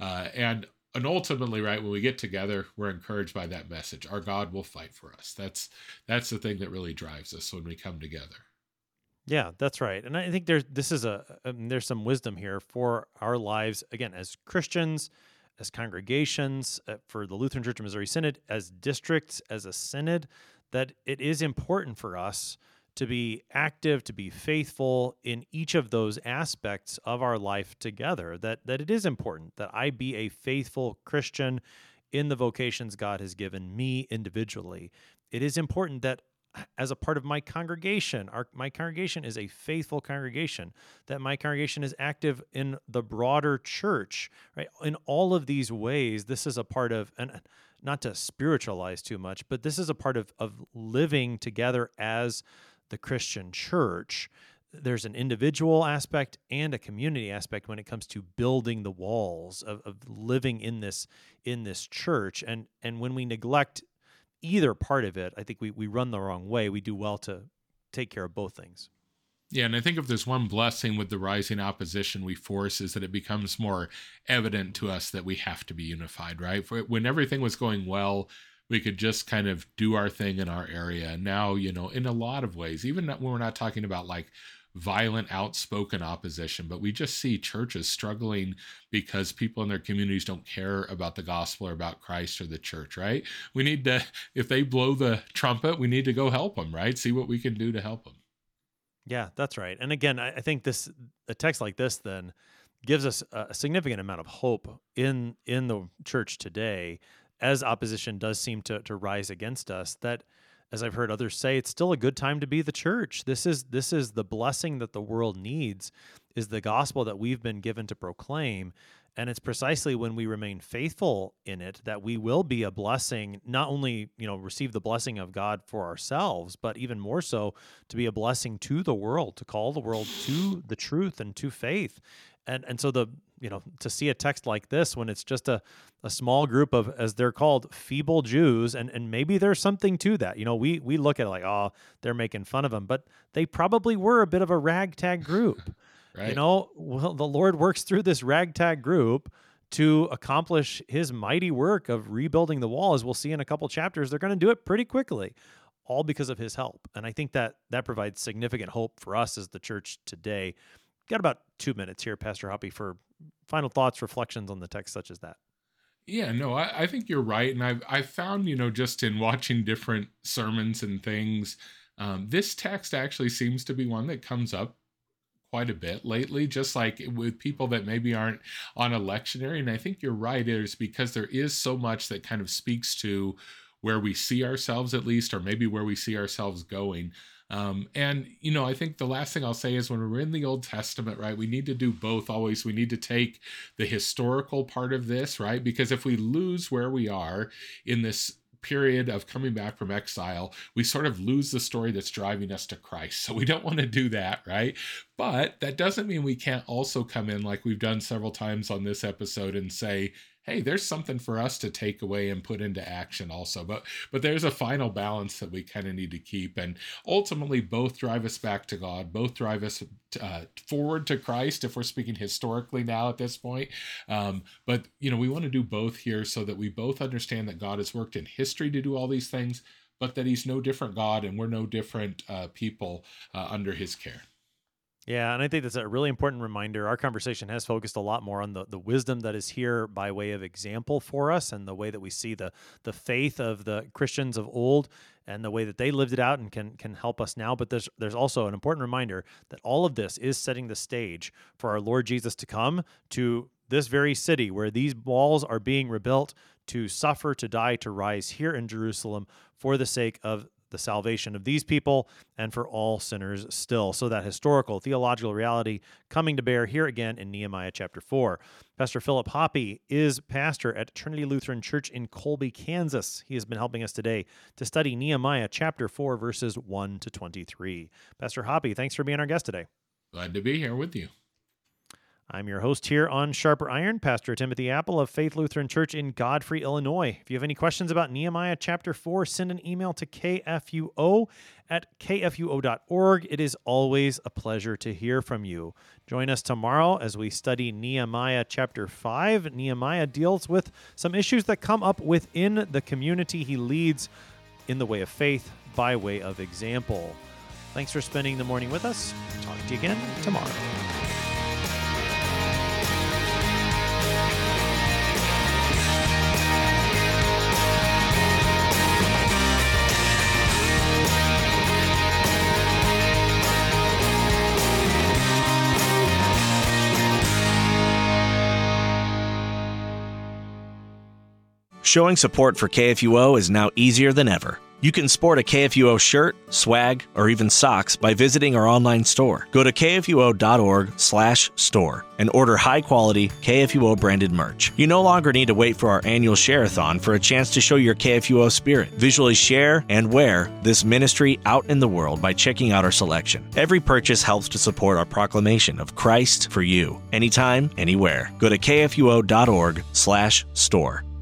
and ultimately, right, when we get together, we're encouraged by that message. Our God will fight for us. That's the thing that really drives us when we come together. Yeah, that's right. And I think there's some wisdom here for our lives, again, as Christians, as congregations, for the Lutheran Church of Missouri Synod, as districts, as a synod, that it is important for us to be active, to be faithful in each of those aspects of our life together, that it is important that I be a faithful Christian in the vocations God has given me individually. It is important that as a part of my congregation, my congregation is a faithful congregation, that my congregation is active in the broader church, right? In all of these ways, this is a part of, and not to spiritualize too much, but this is a part of living together as the Christian church. There's an individual aspect and a community aspect when it comes to building the walls of living in this church. And when we neglect either part of it, I think we run the wrong way. We do well to take care of both things. Yeah, and I think if there's one blessing with the rising opposition we force is that it becomes more evident to us that we have to be unified, right? When everything was going well, we could just kind of do our thing in our area. And now, in a lot of ways, even when we're not talking about like violent, outspoken opposition, but we just see churches struggling because people in their communities don't care about the gospel or about Christ or the church, right? We need to, if they blow the trumpet, we need to go help them, right? See what we can do to help them. Yeah, that's right. And again, I think a text like this then gives us a significant amount of hope in the church today, as opposition does seem to rise against us, that, as I've heard others say, it's still a good time to be the church. This is the blessing that the world needs, is the gospel that we've been given to proclaim. And it's precisely when we remain faithful in it that we will be a blessing, not only, receive the blessing of God for ourselves, but even more so to be a blessing to the world, to call the world to the truth and to faith. And so to see a text like this when it's just a small group of, as they're called, feeble Jews, and maybe there's something to that. We look at it like, oh, they're making fun of them, but they probably were a bit of a ragtag group. Right. Well, the Lord works through this ragtag group to accomplish his mighty work of rebuilding the wall. As we'll see in a couple chapters, they're going to do it pretty quickly, all because of his help. And I think that provides significant hope for us as the church today. Got about 2 minutes here, Pastor Hoppy, for final thoughts, reflections on the text such as that. Yeah, no, I think you're right. And I've found, just in watching different sermons and things, this text actually seems to be one that comes up quite a bit lately, just like with people that maybe aren't on a lectionary. And I think you're right. It's because there is so much that kind of speaks to where we see ourselves, at least, or maybe where we see ourselves going. I think the last thing I'll say is when we're in the Old Testament, right, we need to do both always. We need to take the historical part of this, right? Because if we lose where we are in this period of coming back from exile, we sort of lose the story that's driving us to Christ. So we don't want to do that, right? But that doesn't mean we can't also come in, like we've done several times on this episode, and say, hey, there's something for us to take away and put into action also. But there's a final balance that we kind of need to keep. And ultimately, both drive us back to God, both drive us forward to Christ, if we're speaking historically now at this point. But we want to do both here so that we both understand that God has worked in history to do all these things, but that he's no different God and we're no different people under his care. Yeah, and I think that's a really important reminder. Our conversation has focused a lot more on the wisdom that is here by way of example for us, and the way that we see the faith of the Christians of old and the way that they lived it out and can help us now. But there's also an important reminder that all of this is setting the stage for our Lord Jesus to come to this very city where these walls are being rebuilt, to suffer, to die, to rise here in Jerusalem for the sake of the salvation of these people and for all sinners still. So that historical, theological reality coming to bear here again in Nehemiah chapter 4. Pastor Philip Hoppe is pastor at Trinity Lutheran Church in Colby, Kansas. He has been helping us today to study Nehemiah chapter 4, verses 1 to 23. Pastor Hoppe, thanks for being our guest today. Glad to be here with you. I'm your host here on Sharper Iron, Pastor Timothy Apple of Faith Lutheran Church in Godfrey, Illinois. If you have any questions about Nehemiah chapter 4, send an email to kfuo@kfuo.org. It is always a pleasure to hear from you. Join us tomorrow as we study Nehemiah chapter 5. Nehemiah deals with some issues that come up within the community he leads in the way of faith by way of example. Thanks for spending the morning with us. Talk to you again tomorrow. Showing support for KFUO is now easier than ever. You can sport a KFUO shirt, swag, or even socks by visiting our online store. Go to kfuo.org/store and order high-quality KFUO-branded merch. You no longer need to wait for our annual share-a-thon for a chance to show your KFUO spirit. Visually share and wear this ministry out in the world by checking out our selection. Every purchase helps to support our proclamation of Christ for you, anytime, anywhere. Go to kfuo.org/store.